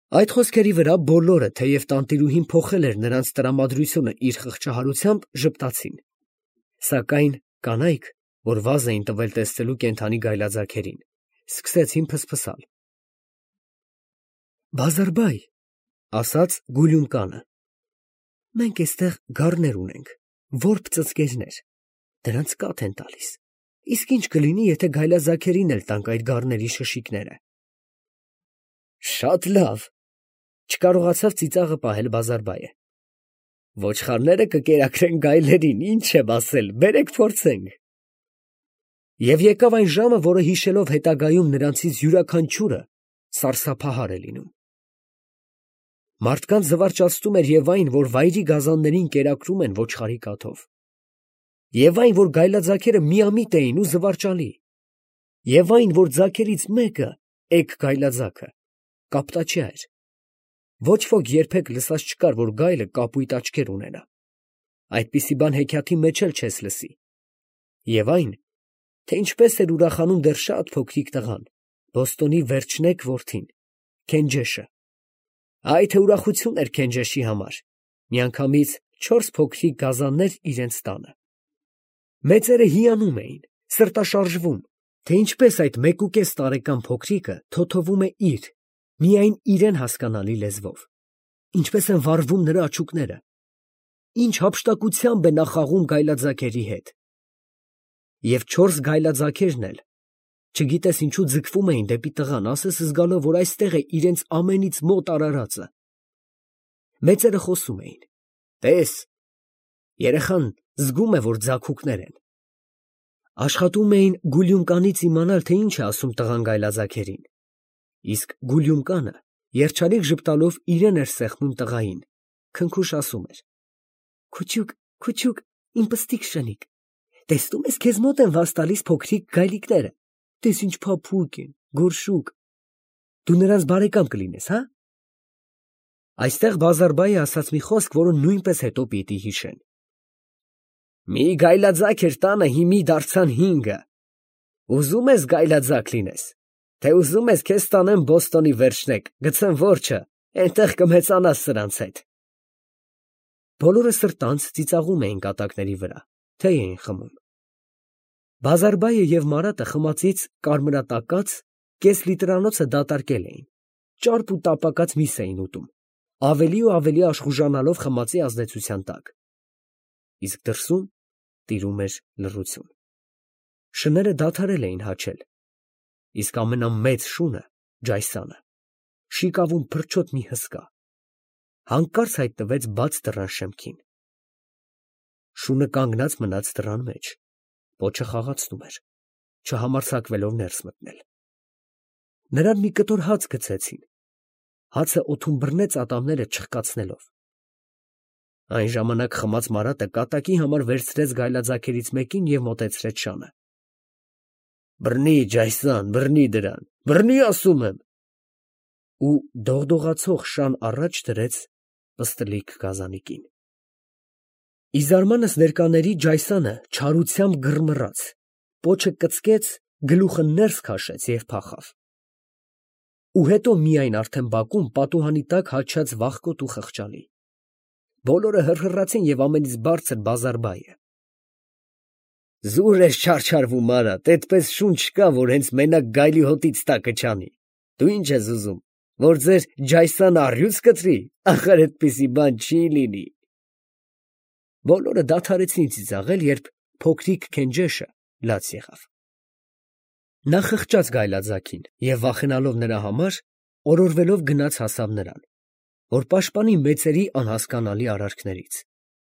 Այդ խոսքերի վրա բոլորը, թեև տանտիրուհին փոխել էր նրանց տրամադրությունը իր խղճահարությամբ, ժպտացին, սակայն կանայք, որ վազ էին տվել տեսնելու կենդանի գայլաձագերին, սկսեցին փսփսալ։ Բազարբայ, ասաց Գուլյումկանը, մենք էստեղ գառներ ունենք, որբ ծծկերներ, դրանց կաթ են տալիս, իսկ ինչ կլինի, եթե գայլաձագերին էլ տանք այդ գառների շշիկները։ Շատ լավ, չկարողացավ ծիծաղը պահել Բազարբայը։ Ոչխարները կկերակրեն գայլերին, ինչ եմ ասել, բերեք փորձենք։ Եվ եկավ այն ժամը, որը հիշելով հետագայում նրանցից յուրաքանչյուրը սարսափահար է լինում։ Մարդկանց զվարճացնում էր և այն, որ վայրի գազաններին կերակրում են ոչխարի կաթով, և այն, որ գայլաձագերը միամիտ էին ու զվարճալի, և այն, որ ձագերից մեկը, էգ գայլաձագը, կապտաչյա էր։ Ոչ ոք երբեք լսած չկար, որ գայլը կապույտ աչքեր ունենա, այդպիսի բան հեքիաթի մեջ էլ չես լսի, և այն, թե ինչպես էր ուրախանում դեռ շատ փոքրիկ տղան, Բոստոնի վերջնեկ որդին, Քենջեշը։ Այ թե ուրախություն էր Քենջեշի համար, միանգամից 4 փոքրիկ գազաններ իրենց տանը։ Մեծերը հիանում էին, սրտաշարժվում, թե ինչպես այդ 1.5 տարեկան փոքրիկը թոթովում է միայն իրեն հասկանալի լեզվով, ինչպես են վառվում նրա աչուկները, ինչ հափշտակությամբ է նա խաղում գայլաձագերի հետ։ Եվ 4 գայլաձագերն էլ, չգիտես ինչու ձգվում էին դեպի տղան, ասես զգալով, որ այստեղ է իրենց ամենից մոտ արարածը։ Մեծերը խոսում էին. «Տես, երեխան զգում է, որ ձագուկներ են»։ Աշխատում էին Գուլյումկանից իմանալ, թե ինչ է ասում տղան գայլաձագերին, իսկ Գուլյումկանը երջանիկ ժպտալով իրեն էր սեղմում տղային, քնքուշ ասում էր. «Քուչուկ, քուչուկ, իմ պստիկ շնիկ, տեսնում ես, քեզ մոտ են վազ տալիս փոքրիկ գայլիկները, տես ինչ փափուկ են, գորշուկ, դու նրանց բարեկամ կլինես, հա»։ Այստեղ Բազարբայը ասաց մի խոսք, որը նույնպես հետո պիտի հիշեն։ Մի գայլաձագ էր տանը, հիմի դարձան 5-ը։ Ուզում ես գայլաձագ լինես, թե ուզում ես քեզ տանեմ Բոստոնի վերջնեկ, գցեմ որջը, այնտեղ կմեծանաս սրանց հետ։ Բոլորը սրտանց ծիծաղում էին կատակների վրա, թե էին խմում։ Բազարբայը և Մարատը խմածից կարմրատակած կես լիտրանոցը դատարկել էին, ճարպ ու տապակած միս էին ուտում, ավելի ու ավելի աշխուժանալով խմածի ազդեցության տակ։ Իսկ դրսում տիրում էր լռություն։ Շները դադարել էին հաչել, իսկ ամենամեծ շունը, Ջայսանը, շիկավում փրչոտ մի հսկա, հանկարծ հայտնվեց բաց դռան շեմքին։ Շունը կանգնած մնաց դռան մեջ, պոչը խաղացնում էր, չհամարձակվելով ներս մտնել։ Նրան մի կտոր հաց գցեցին, հացը օդում բռնեց ատամները չխկացնելով։ Այն ժամանակ խմած Մարատը կատակի համար վերցրեց գայլաձագերից մեկին և մոտեցրեց շանը։ Բռնի, Ջայսան, բռնի դրան, բռնի, ասում եմ։ Ու դողդողացող շան առաջ դրեց պստլիկ գազանիկին։ Ի զարմանս ներկաների Ջայսանը չարությամբ գրմռաց, պոչը կծկեց, գլուխը ներս քաշեց և փախավ։ Ու հետո միայն արդեն բակում պատուհանի տակ հաչաց վախկոտ ու խղճալի։ Բոլորը հռհռացին և ամենից բարձր Բազարբայը։ Զուր ես չարչարվում, Մարատ, այդպես շուն չկա, որ հենց մենակ գայլի հոտից տակը չանի։ Դու ինչ ես ուզում, որ ձեր Ջայսանը առյուծ կտրի, ախր այդպիսի բան չի լինի։ Բոլորը դադարեցին ծիծաղել, երբ փոքրիկ Քենջեշը լաց եղավ։ Նա խղճաց գայլաձագին և վախենալով նրա համար, օրորվելով գնաց հասավ նրան, որ պաշտպանի մեծերի անհասկանալի արարքներից։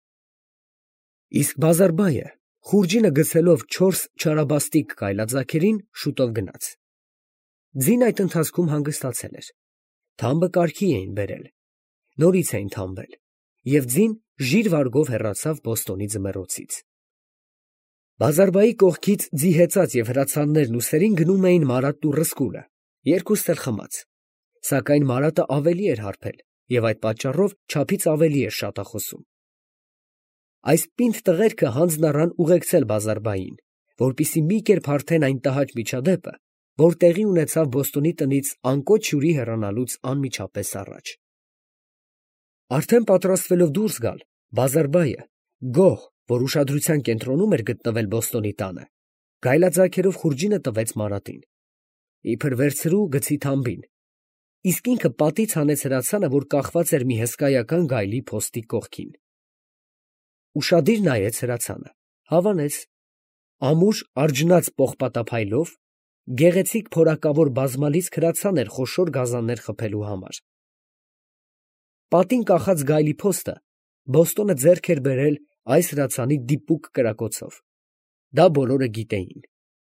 Իսկ Բազարբայը, խուրջինը գցելով 4 չարաբաստիկ գայլաձագերին, շուտով գնաց։ Ձին այդ ընթացքում հանգստացել էր։ Թամբը կարգի էին բերել, նորից էին թամբել, և ձին ժիր վարգով հեռացավ Բոստոնի ձմեռոցից։ Բազարբայի կողքից ձի հեծած և հրացաններն ուսերին գնում էին Մարատն ու Ռսկուլը, երկուստ էլ խմած, սակայն Մարատը ավելի էր հարբել և այդ պատճառով չափից ավելի էր շատախոսում։ Այս պինդ տղերքը հանձն առան ուղեկցել Բազարբային, որպեսզի մի կերպ հարթեն այն տհաճ միջադեպը, որ տեղի ունեցավ Բոստոնի տնից անկոչ հյուրի հեռանալուց անմիջապես առաջ։ Արդեն պատրաստվելով դուրս գալ, Բազարբայը, գոհ, որ ուշադրության կենտրոնում էր գտնվել Բոստոնի տանը, գայլաձագերով խուրջինը տվեց Մարատին, իբր վերցրու գցի թամբին, իսկ ինքը պատից հանեց հրացանը, որ կախված էր մի հսկայական գայլի փոստի կողքին։ Ուշադիր նայեց հրացանը, հավանեց, ամուր արջնած պողպատափայլով, գեղեցիկ փորակավոր բազմալից հրացան էր խոշոր գազաններ խփելու համար։ Պատին կախած գայլի փոստը Բոստոնը ձեռք էր բերել այս հրացանի դիպուկ կրակոցով։ Դա բոլորը գիտեին։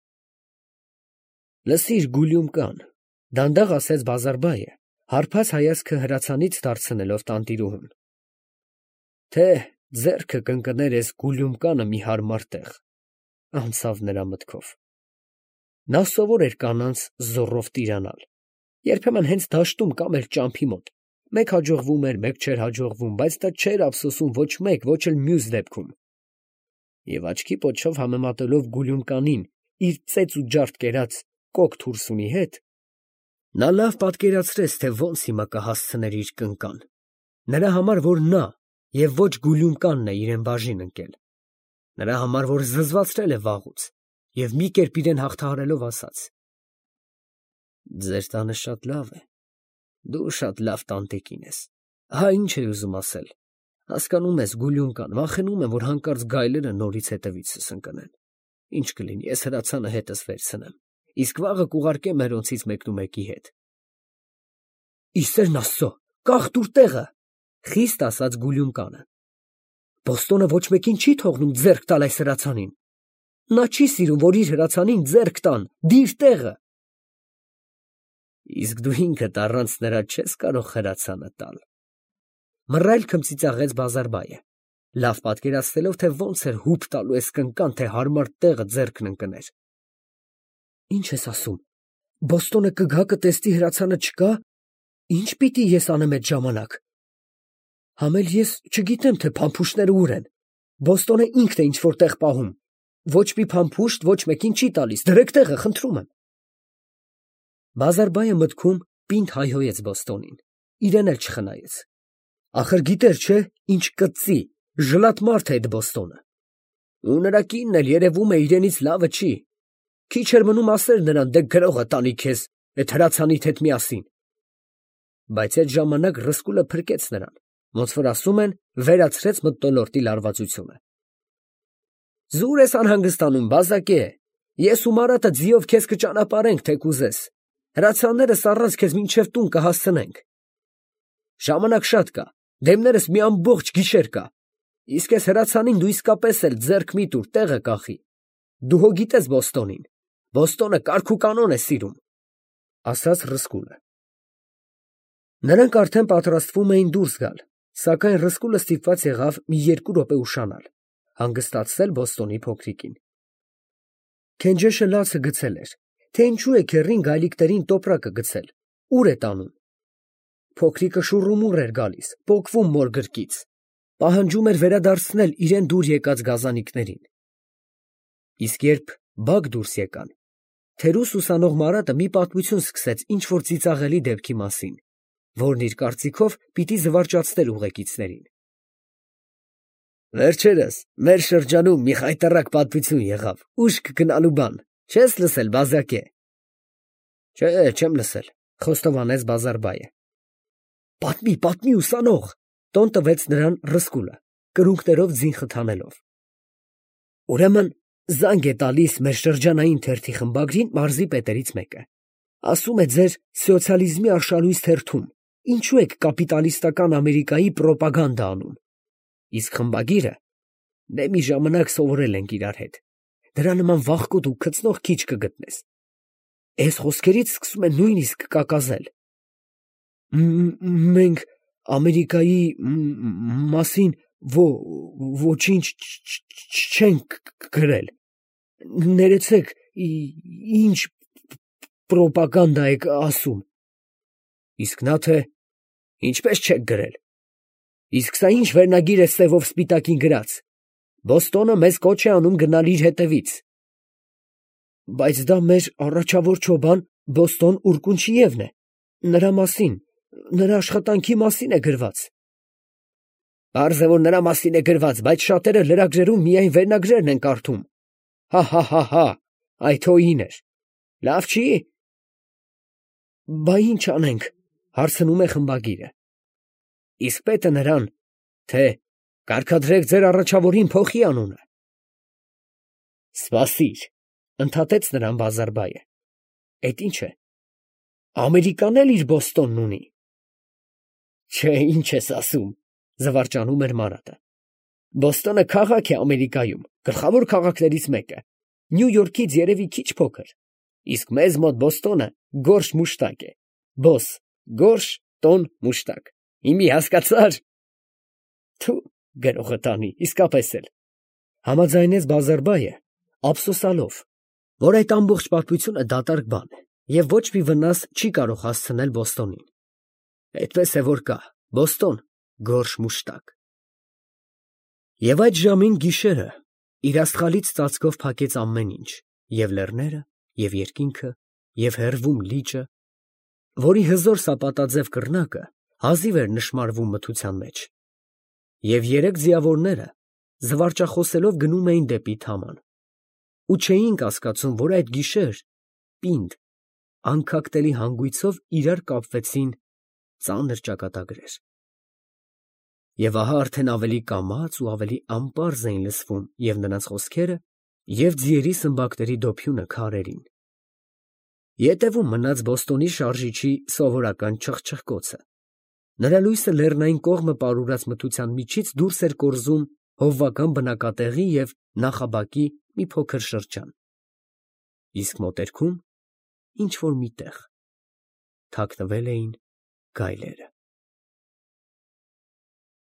Լսիր, Գուլյումկան, դանդաղ ասեց Բազարբայը, հարբած հայացքը հրացանից դարձնելով տանտիրուհուն։ Թե ձեռքը կընկներ ես Գուլյումկանը մի հարմար տեղ, անցավ նրա մտքով։ Նա սովոր էր կանանց զոռով տիրանալ, երբեմն հենց դաշտում կամ էլ ճամփի մոտ, մեկ հաջողվում էր, մեկ չէր հաջողվում, բայց դա չէր ափսոսում ոչ մեկ, ոչ էլ մյուս դեպքում։ Եվ աչքի պոչով համեմատելով Գուլյումկանին իր ծեծ ու ջարդ կերած կոկ թուրսունի հետ, նա լավ պատկերացրեց, թե ոնց հիմա կհասցներ իր կնկան, նրա համար, որ նա և ոչ Գուլյումկանն է իրեն բաժին ընկել, նրա համար, որ զզվացրել է վաղուց և մի կերպ իրեն հաղթահարելով ասաց. ձեր տանը շատ լավ է, դու շատ լավ տանտիկին ես, ահա ինչ էի ուզում ասել, հասկանում ես, Գուլյումկան, վախենում եմ, որ հանկարծ գայլերը նորից հետևիցս ընկնեն, ինչ կլինի, ես հրացանը հետս վերցնեմ, իսկ վաղը կուղարկեմ մերոնցից մեկնումեկի հետ։ Ի սերն Աստծո, կախ տուր տեղը, խիստ ասաց Գուլյումկանը։ Բոստոնը ոչ մեկին չի թողնում ձեռք տալ այս հրացանին։ Նա չի սիրում, որ իր հրացանին ձեռք տան, դիր տեղը։ Իսկ դու ինքդ առանց նրա չես կարող հրացանը տալ։ Մռայլ քմծիծաղեց Բազարբայը, լավ պատկերացնելով, թե ոնց էր հուպ տալու այս կնկան, թե հարմար տեղը ձեռքն ընկներ։ Ինչ ես ասում, Բոստոնը կգա կտեսնի հրացանը չկա, ինչ պիտի ես անեմ այդ ժամանակ։ Համ էլ ես չգիտեմ, թե փամփուշտները ուր են, Բոստոնը ինքն է ինչ-որ տեղ պահում, ոչ մի փամփուշտ ոչ մեկին չի տալիս, դրեք տեղը, խնդրում եմ։ Բազարբայը մտքում պինդ հայհոյեց Բոստոնին, իրեն էլ չխնայեց։ Ախր գիտեր, չէ, ինչ կծի, ժլատ մարդ է այդ Բոստոնը։ Ու նրա կինն էլ երևում է իրենից լավը չի։ Քիչ էր մնում ասեր նրան, դե գրողը տանի քեզ, այդ հրացանիդ հետ միասին։ Բայց այդ ժամանակ Ռսկուլը փրկեց նրան, ոնց որ ասում են, վերացրեց մթնոլորտի լարվածությունը։ Զուր ես անհանգստանում, բազակե, ես ու Մարատը ձիով քեզ կճանապարհենք, թե կուզես, հրացաններս առանց քեզ մինչև տուն կհասցնենք։ Ժամանակ շատ կա, դեմներս մի ամբողջ գիշեր կա, իսկ այս հրացանին դու իսկապես էլ ձեռք մի տուր, տեղը կախի։ Դու հո գիտես Բոստոնին, Բոստոնը կարգ ու կանոն է սիրում, ասաց Ռսկուլը։ Նրանք արդեն պատրաստվում էին դուրս գալ, սակայն Ռսկուլը ստիպված եղավ մի 2 րոպե ուշանալ, հանգստացնել Բոստոնի փոքրիկին։ Քենջեշը լացը գցել էր, թե ինչու է քեռին գայլիկներին տոպրակը գցել, ուր է տանում։ Փոքրիկը շուռումուռ էր գալիս, պոկվում մոր գրկից, պահանջում էր վերադարձնել իրեն դուր եկած գազանիկներին։ Իսկ երբ բակ դուրս եկան, թերուս ուսանող Մարատը մի պատմություն սկսեց ինչ-որ ծիծաղելի դեպքի մասին, որն իր կարծիքով պիտի զվարճացներ ուղեկիցներին։ Վերջերս մեր շրջանում մի խայտառակ պատմություն եղավ, ուշ կգնալու բան, չես լսել, բազակե։ Չէ, չեմ լսել, խոստովանեց Բազարբայը։ Պատմի, ուսանող, տոն տվեց նրան Ռսկուլը, կրունկներով ձին խթանելով։ Ուրեմն զանգ է տալիս մեր շրջանային թերթի խմբագրին մարզի պետերից մեկը։ Ասում է ձեր սոցիալիզմի արշալույս թերթում, ինչու եք կապիտալիստական Ամերիկայի պրոպագանդա անում։ Իսկ խմբագիրը դե մի ժամանակ սովորել ենք իրար հետ։ Դրա նման վախկոտ ու քծնող քիչ կգտնես։ Այս խոսքերից սկսում է նույնիսկ կակազել։ Մենք Ամերիկայի մասին ոչինչ չենք գրել։ Ներեցեք, ինչ պրոպագանդա եք ասում։ Իսկ նա թե ինչպես չեք գրել։ Իսկ սա ինչ վերնագիր է սևով սպիտակին գրած։ Բոստոնը մեզ կոչ է անում գնալ իր հետևից։ Բայց դա մեր առաջավոր չոբան Բոստոն Ուրկունչիևն է, նրա մասին, նրա աշխատանքի մասին է գրված։ Պարզ է, որ նրա մասին է գրված, բայց շատերը լրագրերում միայն վերնագրերն են կարդում։ Հա, այդ հոին էր։ Լավ չի։ Բա ինչ անենք, հարցնում է խմբագիրը։ Իսկ պետը նրան, թե կարգադրեք ձեր առաջավորին փոխի անունը։ Սպասիր, ընդհատեց նրան Բազարբայը։ Էդ ինչ է։ Ամերիկան էլ իր Բոստոնն ունի։ Չէ, ինչ ես ասում, զվարճանում էր Մարատը։ Բոստոնը քաղաք է Ամերիկայում, գլխավոր քաղաքներից մեկը։ Նյու Յորքից երևի քիչ փոքր։ Իսկ մեզ մոտ Բոստոնը գորշ մուշտակ է։ Բոս, գորշ, տոն, մուշտակ։ Իմի հասկացար։ Թու, գրողը տանի, իսկապես էլ։ Համաձայնեց Բազարբայը, ափսոսալով, որ այդ ամբողջ պատմությունը դատարկ բան է և ոչ մի վնաս չի կարող հասցնել Բոստոնին։ Այդպես է որ կա, Բոստոն, գորշ մուշտակ։ Եվ այդ ժամին գիշերը իր աստղալից ծածկով փակեց ամեն ինչ, և լեռները, և երկինքը, և հեռվում լիճը, որի հզոր սապատաձև կռնակը հազիվ էր նշմարվում մթության մեջ, և երեք ձիավորները զվարճախոսելով գնում էին դեպի Թաման, ու չէին կասկածում, որ այդ գիշեր պինդ, անքակտելի հանգույցով իրար կապվեցին ծանր ճակատագրեր։ Եվ ահա արդեն ավելի կամաց ու ավելի անպարզ էին լսվում և նրանց խոսքերը, և ձիերի սմբակների դոփյունը քարերին։ Ետևում մնաց Բոստոնի շարժիչի սովորական չխչխկոցը։ Նրա լույսը լեռնային կողմը պարուրած մթության միջից դուրս էր կորզում հովվական բնակատեղի և նախաբակի մի փոքր շրջան։ Իսկ մոտերքում ինչ֊որ մի տեղ թաքնվել էին գայլերը։